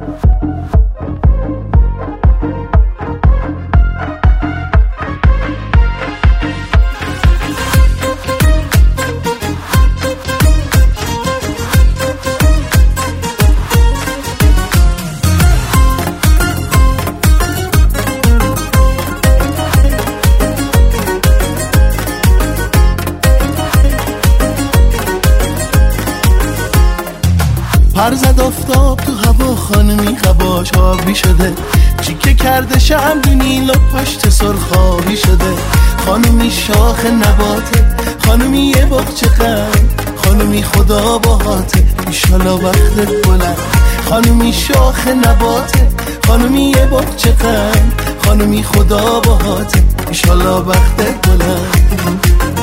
پر زد آفتاب تو هوا، خانمی هواش آبی شده، چیکه کرده شمدونی لپشت سرخابی شده. خانمی شاخ نباته، خانمی یه باغچه قند، خانمی خدا باهاته ایشالا وقتت بلند. خانمی شاخ نباته، خانمی یه باغچه قند، خانمی خدا باهاته ایشالا وقتت بلند.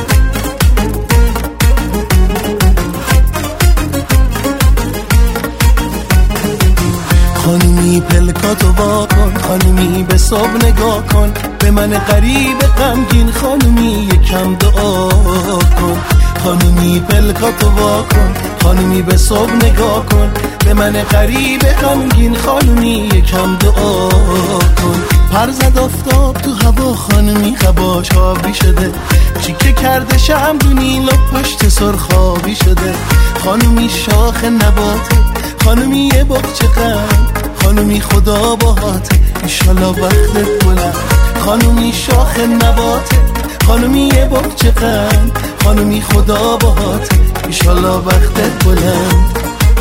خانومی پلکاتو وا کن، خانومی به صبح نگاه کن، به من غریب غمگین خانومی یکم دعا کن. خانومی پلکاتو وا کن، خانومی به صبح نگاه کن، به من غریب غمگین خانومی یکم دعا کن. پر زد آفتاب تو هوا، خانومی هواش آبی شده، چیکه کرده شمدونی لپشت سرخابی شده. خانومی شاخ نباته، خانومی یه باغچه قند، خانومی خدا باهاته ایشالا وقتت بلند. خانومی شاخ نباته، خانومی یه باغچه قند، خانومی خدا باهاته ایشالا وقتت بلند.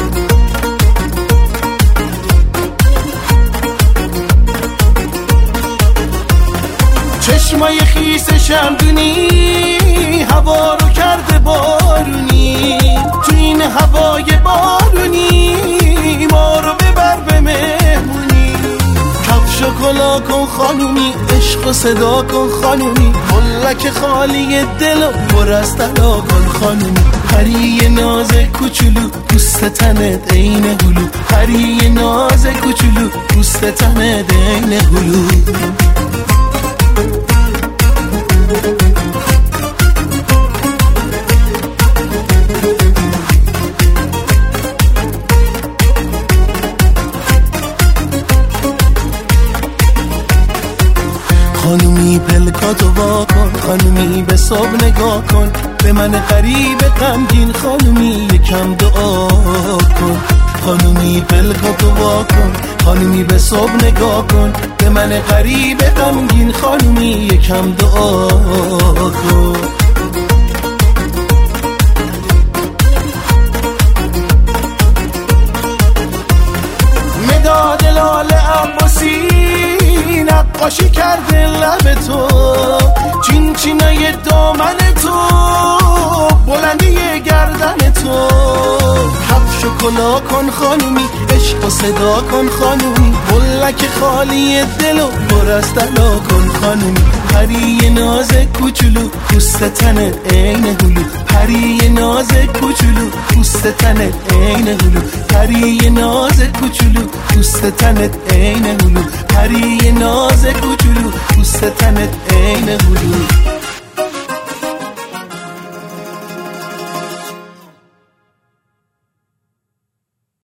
چشمای خیس شمدونی هوا رو کرده بارونی، تو این هوای بارونی ما رو ببر به مهمونی. کفش و کلا کن خانومی، عشق و صدا کن خانومی، ملک خالی دل و پر از طلا کن خانومی. پری ناز کوچولو دوست تنت عین هلو، پری ناز کوچولو دوست تنت عین هلو. خانومی پلکاتو وا کن، خانومی به صبح نگاه کن، به من غریب غمگین خانومی یکم دعا کن. خانومی پلکاتو وا کن، خانومی به صبح نگاه کن، به من غریب غمگین خانومی یکم دعا کن. مداد لال عباسی نقاشی کرده لب تو، چین چینای دامن تو، بلندی گردن تو. کفش و کلا کن خانومی، عشق و صدا کن خانومی، ملک خالی دل و پر از طلا کن خانومی. پری ناز کوچولو دوست تنت عین هلو، پری ناز کوچولو دوست تنت عین هلو، پری ناز کوچولو دوست تنت عین هلو، پری ناز کوچولو دوست تنت